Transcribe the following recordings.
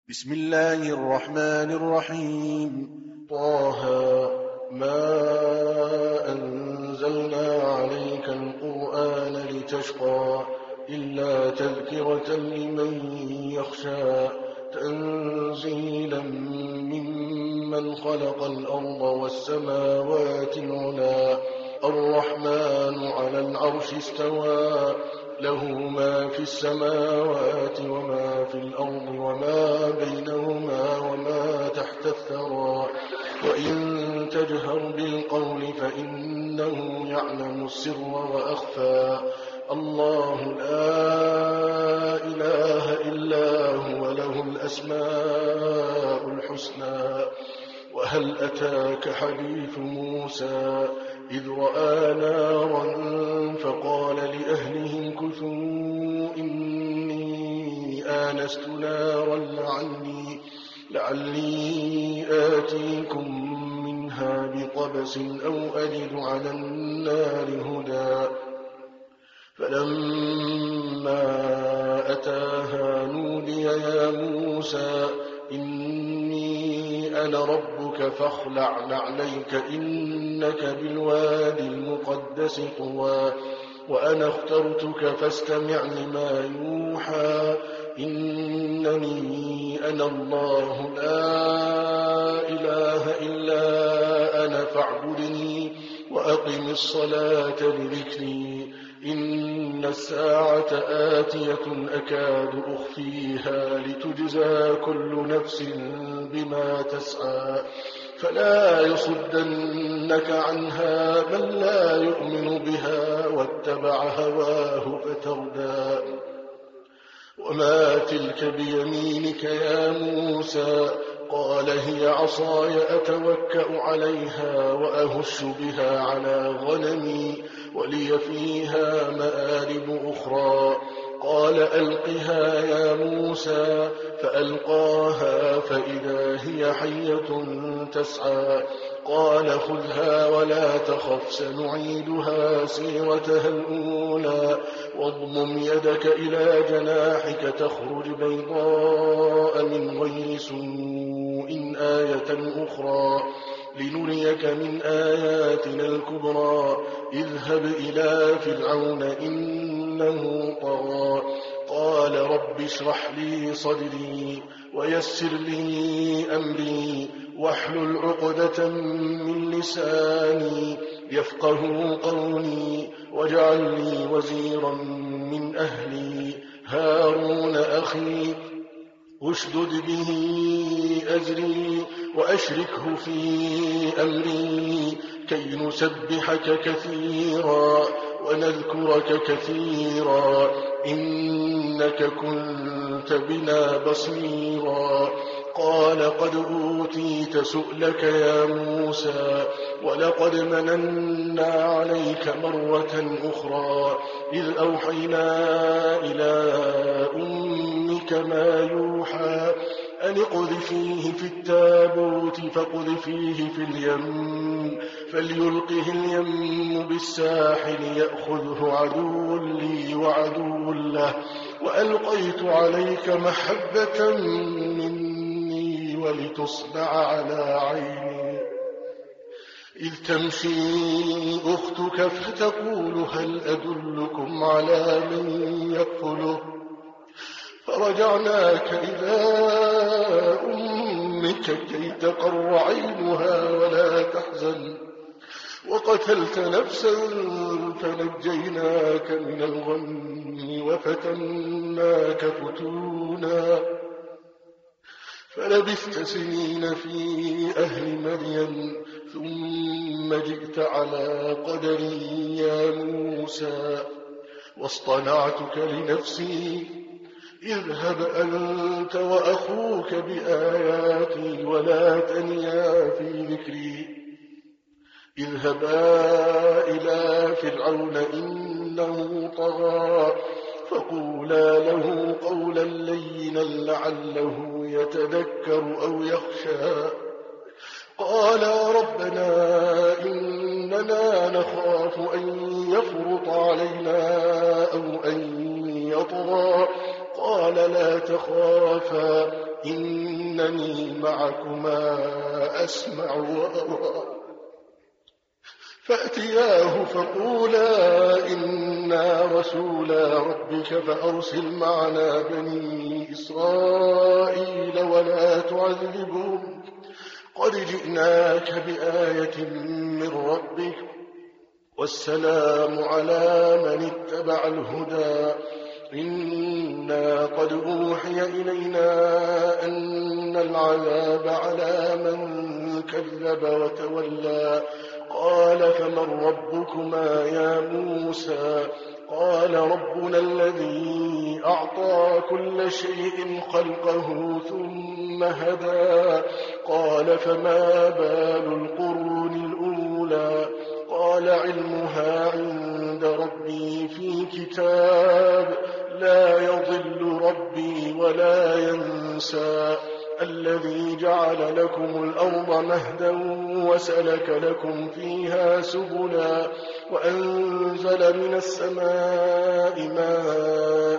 بسم الله الرحمن الرحيم. طه ما أنزلنا عليك القرآن لتشقى إلا تذكرة لمن يخشى تنزيلا ممن خلق الأرض والسماوات العلى الرحمن على العرش استوى له ما في السماوات وما في الأرض وما بينهما وما تحت الثرى وإن تجهر بالقول فإنه يعلم السر وأخفى الله لا إله إلا هو له الأسماء الحسنى وهل أتاك حديث موسى إذ رأى نارا فقال لأهلهم كثوا إني آنست نارا لعلي آتيكم منها بقبس أو أجد على النار هدى فلما أتاها نودي يا موسى إني أنا ربك فاخلع نعليك إنك بالوادي المقدس طوى وأنا اخترتك فاستمع لما يوحى إنني أنا الله لا إله إلا أنا فاعبدني وأقم الصلاة لذكري إن الساعة آتية أكاد أخفيها لتجزى كل نفس بما تسعى فلا يصدنك عنها من لا يؤمن بها واتبع هواه فتردى وما تلك بيمينك يا موسى قال هي عصاي أتوكأ عليها وأهش بها على غنمي ولي فيها مآرب أخرى قال ألقها يا موسى فألقاها فإذا هي حية تسعى قال خذها ولا تخف سنعيدها سيرتها الأولى واضمم يدك إلى جناحك تخرج بيضاء من غير سوء آية أخرى لنريك من آياتنا الكبرى اذهب إلى فرعون إنه طغى قال رب اشرح لي صدري ويسر لي أمري واحلل عقدة من لساني يفقه قولي واجعل لي وزيرا من أهلي هارون أخي اشدد به أزري وأشركه في أمري كي نسبحك كثيرا ونذكرك كثيرا إنك كنت بنا بصيرا قال قد أوتيت سؤلك يا موسى ولقد مننا عليك مرة أخرى إذ أوحينا إلى أمك ما يوحى أن اقذفيه في التابوت فاقذفيه في اليم فليلقه اليم بالساحل يأخذه عدو لي وعدو له وألقيت عليك محبة مني ولتصنع على عيني إذ تمشي أختك فتقول هل أدلكم على من يكفله فرجعناك إلى أمك كي تقر عينها ولا تحزن وقتلت نفسا فنجيناك من الغم وفتناك فتونا فلبثت سنين في أهل مدين ثم جئت على قدري يا موسى واصطنعتك لنفسي اذهب أنت وأخوك بآياتي ولا تنيا في ذكري اذهبا إلى فرعون إنه طغى فقولا له قولا لينا لعله يتذكر أو يخشى قالا ربنا إننا نخاف أن يفرط علينا أو أن يطغى قال لا تخافا إنني معكما أسمع وأرى. فأتياه فقولا إنا رسولا ربك فأرسل معنا بني إسرائيل ولا تعذبهم قد جئناك بآية من ربك والسلام على من اتبع الهدى إنا قد أوحي إلينا أن العذاب على من كذب وتولى قال فمن ربكما يا موسى قال ربنا الذي أعطى كل شيء خلقه ثم هدى قال فما بال القرون الأولى قال علمها عند ربي في كتاب لا يضل ربي ولا ينسى الذي جعل لكم الأرض مهدا وسلك لكم فيها سبلا وأنزل من السماء ماء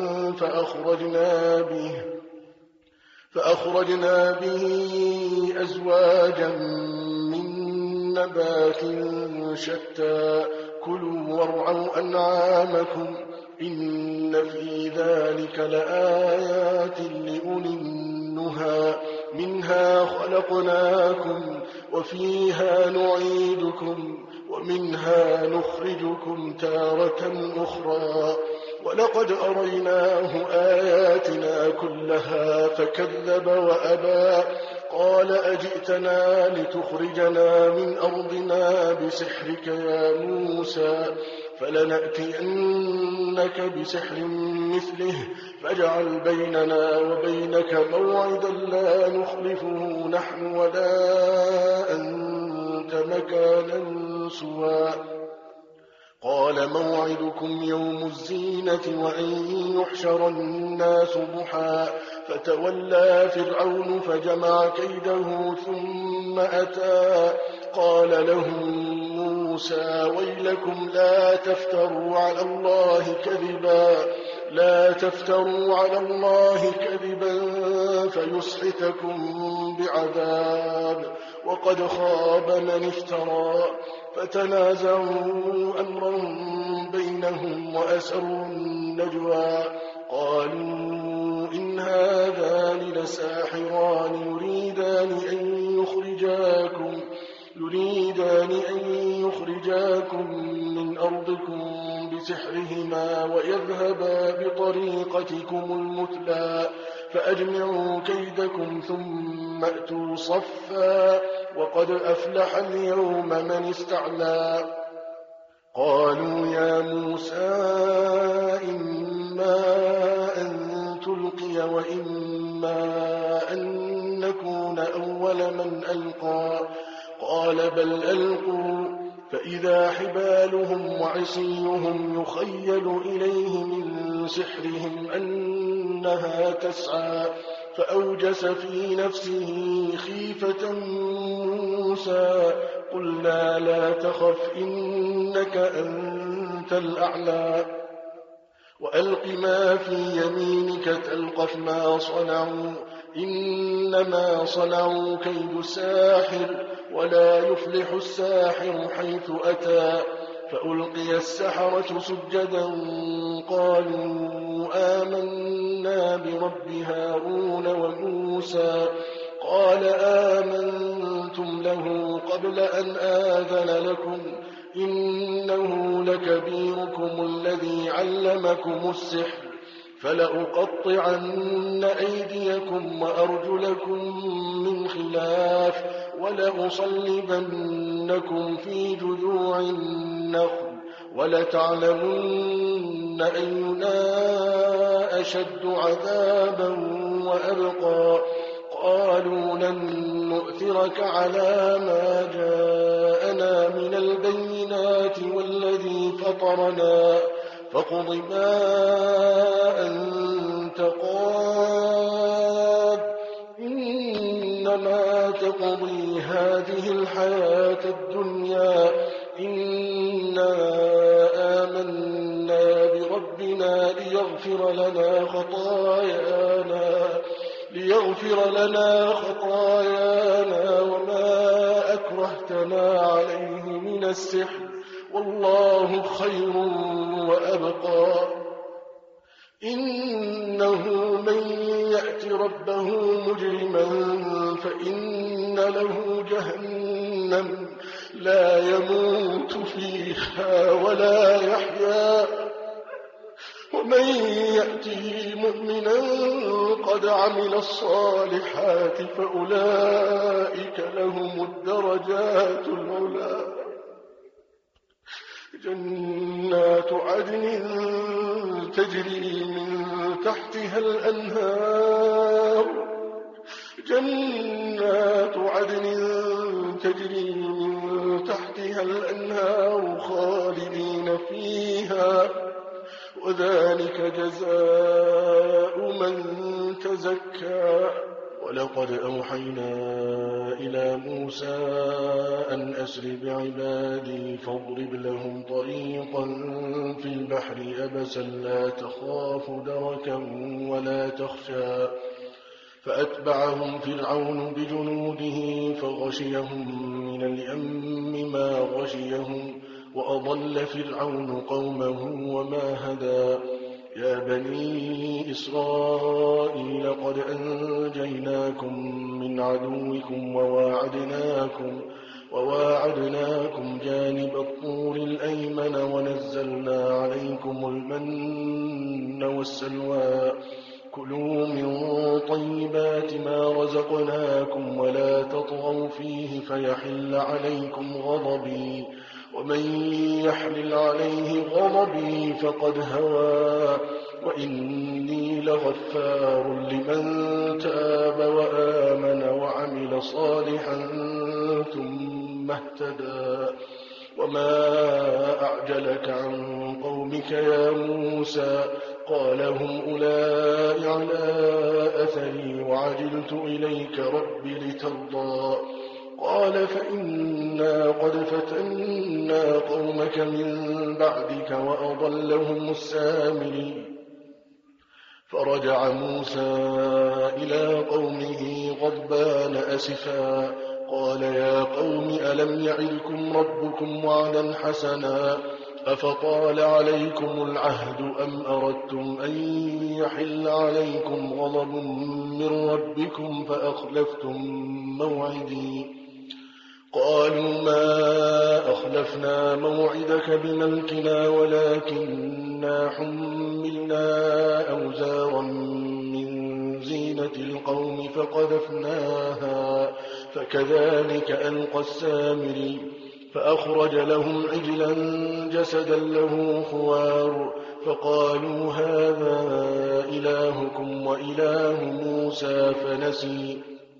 فأخرجنا به أزواجا من نبات شتى كلوا وارعوا أنعامكم إن في ذلك لآيات لأولي النهى منها خلقناكم وفيها نعيدكم ومنها نخرجكم تارة أخرى ولقد أريناه آياتنا كلها فكذب وأبى قال أجئتنا لتخرجنا من أرضنا بسحرك يا موسى فلنأتينك بسحر مثله فاجعل بيننا وبينك موعدا لا نخلفه نحن ولا أنت مكانا سوى قال موعدكم يوم الزينة وأن يحشر الناس ضحى فتولى فرعون فجمع كيده ثم أتى قال لهم موسى ويلكم لا تفتروا على الله كذبا فيسحتكم بعذاب وقد خاب من افترى فتنازعوا أمرا بينهم وأسروا النجوى قالوا إن هذان لساحران يريدان أن يخرجاكم من أرضكم بسحرهما ويذهبا بطريقتكم المثلى فأجمعوا كيدكم ثم أتوا صفا وقد أفلح اليوم من استعلى قالوا يا موسى إما أن تلقي وإما أن نكون أول من ألقى قال بل ألقوا فإذا حبالهم وعصيهم يخيل إليه من سحرهم أنها تسعى فأوجس في نفسه خيفة موسى قلنا لا تخف إنك أنت الأعلى وألق ما في يمينك تلقف ما صنعوا إنما صنعوا كيد ساحر ولا يفلح الساحر حيث أتى فألقي السحرة سجدا قالوا آمنا برب هارون وموسى قال آمنتم له قبل أن آذن لكم إنه لكبيركم الذي علمكم السحر فلأقطعن أيديكم وأرجلكم من خلاف ولأصلبنكم في جذوع النخل ولتعلمن أينا أشد عذابا وأبقى قالوا لن نؤثرك على ما جاءنا من البينات والذي فطرنا فاقض ما أنت قاض إنما تقضي هذه الحياة الدنيا إنا آمنا بربنا ليغفر لنا ليغفر لنا خطايانا وما أكرهتنا عليه من السحر، والله خير وأبقى. إنه من يأت ربه مجرما فإن له جهنم لا يموت فيها ولا يحيا، ومن يأته مؤمنا قد عمل الصالحات فأولئك لهم الدرجات العلى. جنات عدن تجري من تحتها الأنهار، جنات عدن تجري من تحتها الأنهار خالدين فيها، وذلك جزاء من تزكى. ولقد أوحينا إلى موسى أن أسر بعبادي فاضرب لهم طريقا في البحر يبسا لا تخاف دركا ولا تخشى، فأتبعهم فرعون بجنوده فغشيهم من اليم ما غشيهم، وأضل فرعون قومه وما هدى. يا بني إسرائيل قد أنجيناكم من عدوكم وواعدناكم جانب الطور الأيمن ونزلنا عليكم المن والسلوى. كلوا من طيبات ما رزقناكم ولا تطغوا فيه فيحل عليكم غضبي، ومن يحلل عليه غضبي فقد هوى، وإني لغفار لمن تاب وآمن وعمل صالحا ثم اهتدى. وما أعجلك عن قومك يا موسى؟ قال هم أولئك على أثري وعجلت إليك رب لترضى. قال فإنا قد فتنا قومك من بعدك وأضلهم السامري. فرجع موسى إلى قومه غضبان أسفا، قال يا قوم ألم يعدكم ربكم وعدا حسنا، أفطال عليكم العهد أم أردتم أن يحل عليكم غضب من ربكم فأخلفتم موعدي؟ قالوا ما أخلفنا موعدك بملكنا ولكننا حملنا أوزارا من زينة القوم فقذفناها فكذلك ألقى السامري. فأخرج لهم عجلا جسدا له خوار فقالوا هذا إلهكم وإله موسى فنسي.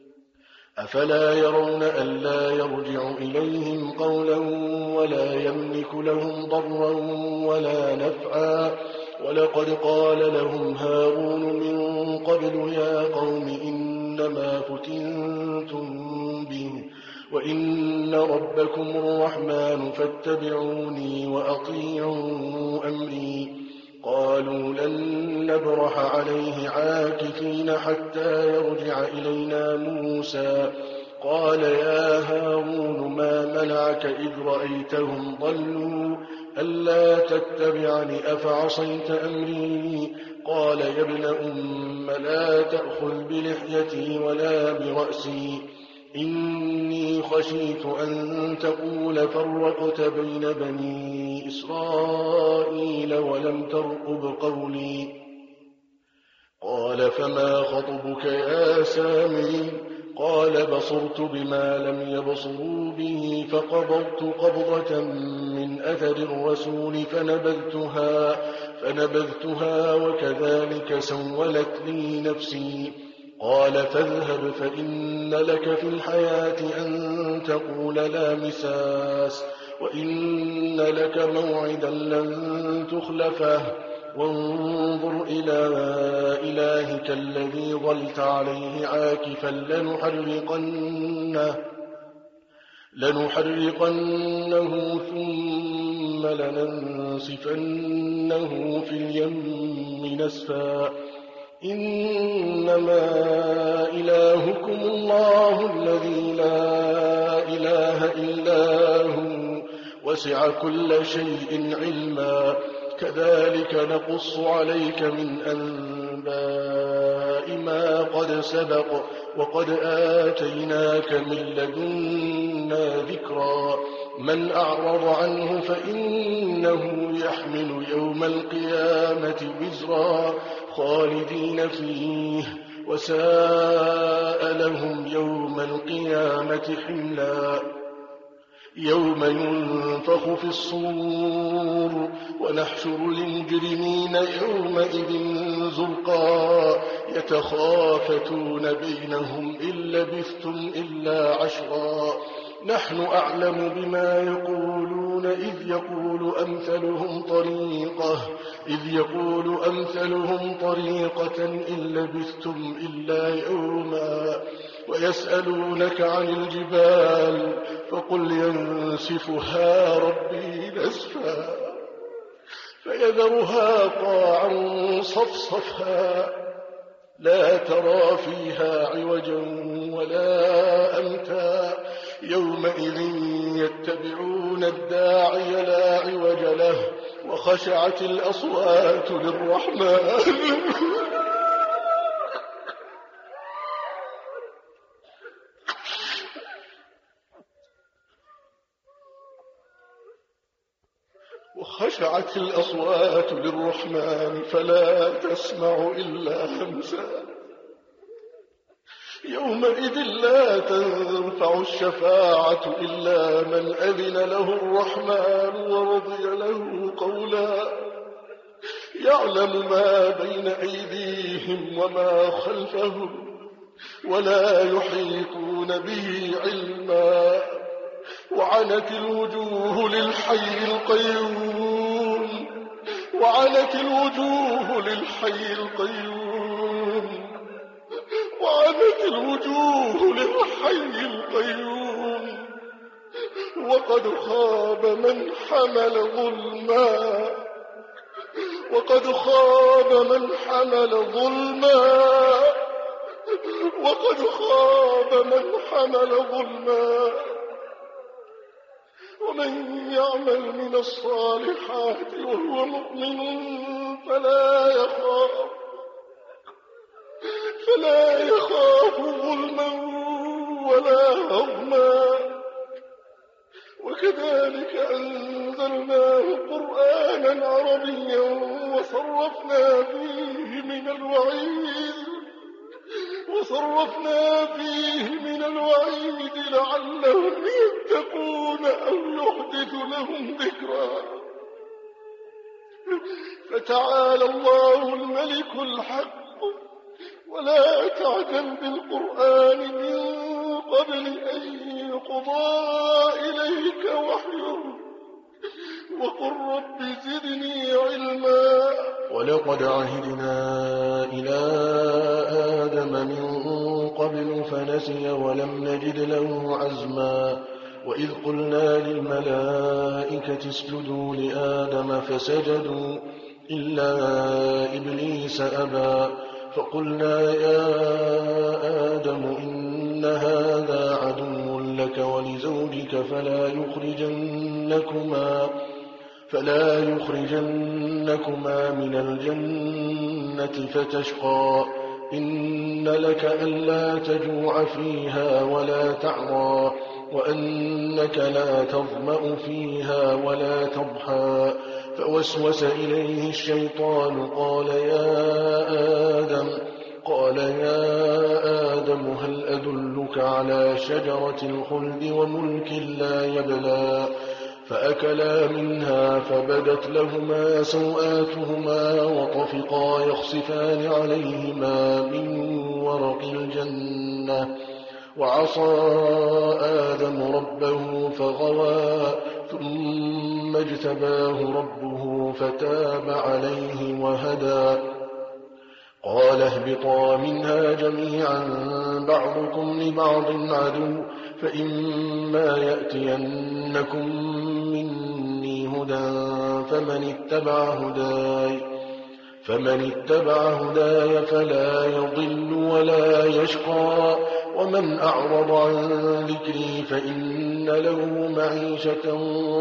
أفلا يرون ألا يرجع إليهم قولا ولا يملك لهم ضرا ولا نفعا؟ ولقد قال لهم هارون من قبل يا قوم إنما فتنتم به وإن ربكم الرحمن فاتبعوني وأطيعوا أمري. قالوا لن نبرح عليه عاكفين حتى يرجع إلينا موسى. قال يا هارون ما منعك إذ رأيتهم ضلوا ألا تتبعني أفعصيت أمري؟ قال يا ابن أم لا تأخذ بلحيتي ولا برأسي، إني خشيت أن تقول فرقت بين بني إسرائيل ولم ترقب قولي. قال فما خطبك يا سامري؟ قال بصرت بما لم يبصروا به فقبضت قبضة من أثر الرسول فنبذتها وكذلك سولت لي نفسي. قال فاذهب فإن لك في الحياة أن تقول لا مساس وإن لك موعدا لن تخلفه وانظر إلى إلهك الذي ظلت عليه عاكفا لنحرقنه ثم لننسفنه في اليم نسفا. إنما إلهكم الله الذي لا إله إلا هو وسع كل شيء علما كذلك نقص عليك من أنباء ما قد سبق وقد آتيناك من لدنا ذكرا من أعرض عنه فإنه يحمل يوم القيامة وزرا خالدين فيه وساء لهم يوم القيامة حملا يوم ينفخ في الصور ونحشر المجرمين يومئذ زرقا يتخافتون بينهم إن لبثتم إلا عشرا نحن أعلم بما يقولون إذ يقول أمثلهم طريقة إن لبثتم إلا يوما ويسألونك عن الجبال فقل ينسفها ربي نسفا فيذرها قاعا صفصفا لا ترى فيها عوجا ولا أمتا يومئذ يتبعون الداعي لا عوج له وخشعت الأصوات للرحمن فلا تسمع إلا همسا يومئذ لا تنفع الشفاعة إلا من أذن له الرحمن ورضي له قولا يعلم ما بين أيديهم وما خلفهم ولا يحيطون به علما وعنت الوجوه للحي القيوم وقد خاب من حمل ظلما ومن يعمل من الصالحات وهو مؤمن فلا يخاف ظلما ولا هضما وكذلك أنزلناه قرآنا عربيا وصرفنا فيه من الوعيد لعلهم يتقون أو يحدث لهم ذكرا فتعالى الله الملك الحق ولا تعجل بالقرآن من قبل أن يقضى إليك وحيه وقل رب زدني علما ولقد عهدنا إلى آدم من قبل فنسي ولم نجد له عزما وإذ قلنا للملائكة اسجدوا لآدم فسجدوا إلا إبليس أبى فقلنا يا آدم إن هذا عدو لك ولزوجك فلا يخرجنكما من الجنة فتشقى إن لك ألا تجوع فيها ولا تعرى وأنك لا تظمأ فيها ولا تضحى فوسوس إليه الشيطان قال يا آدم هل أدلك على شجرة الخلد وملك لا يبلى فأكلا منها فبدت لهما سوآتهما وطفقا يخصفان عليهما من ورق الجنة وعصى آدم ربه فغوى ثم اجتباه ربه فتاب عليه وهدى قال اهبطا منها جميعا بعضكم لبعض عدو فإما فمن اتبع هداي فلا يضل ولا يشقى ومن أعرض عن ذكري فإن له معيشة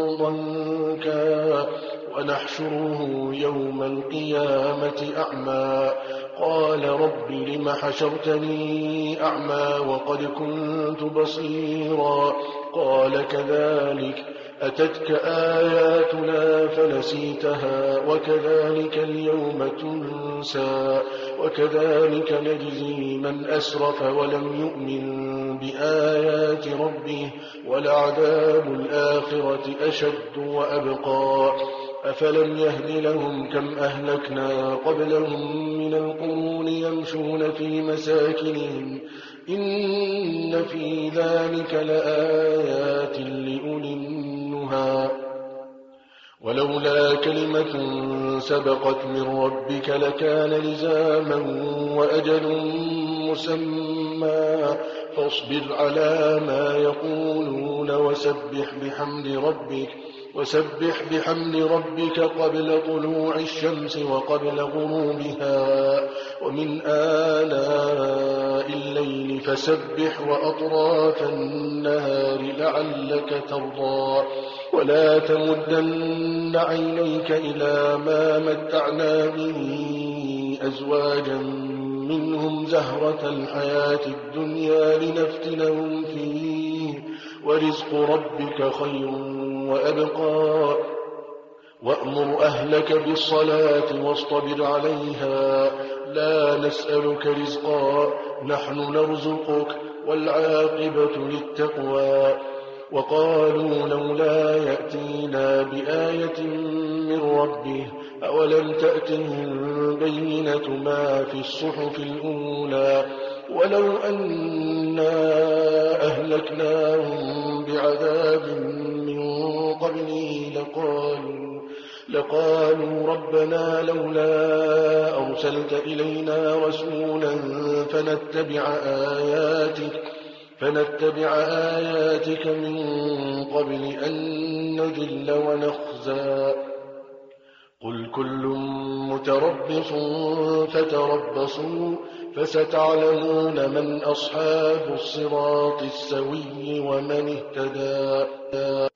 ضنكا ونحشره يوم القيامة أعمى قال رب لم حشرتني أعمى وقد كنت بصيرا قال كذلك أتتك آياتنا فنسيتها وكذلك اليوم تنسى وكذلك نجزي من أسرف ولم يؤمن بآيات ربه ولعذاب الآخرة أشد وأبقى أفلم يهد لهم كم أهلكنا قبلهم من القرون يمشون في مساكنهم إن في ذلك لآيات لأولي النهى ولولا كلمة سبقت من ربك لكان لزاما وأجل مسمى فاصبر على ما يقولون وسبح بحمد ربك قبل طلوع الشمس وقبل غروبها ومن آلاء الليل فسبح وأطراف النهار لعلك ترضى ولا تمدن عينيك إلى ما متعنا به أزواجا منهم زهرة الحياة الدنيا لنفتنهم فيه ورزق ربك خير وأبقى وأمر أهلك بالصلاة واصطبر عليها لا نسألك رزقا نحن نرزقك والعاقبة للتقوى وقالوا لولا يأتينا بآية من ربه أولم تأتهم بينة ما في الصحف الأولى ولو أنا أهلكناهم بعذاب من قبله لقالوا ربنا لولا أرسلت إلينا رسولا فنتبع آياتك من قبل أن نذل ونخزى قل كل متربص فتربصوا فستعلمون من أصحاب الصراط السوي ومن اهتدى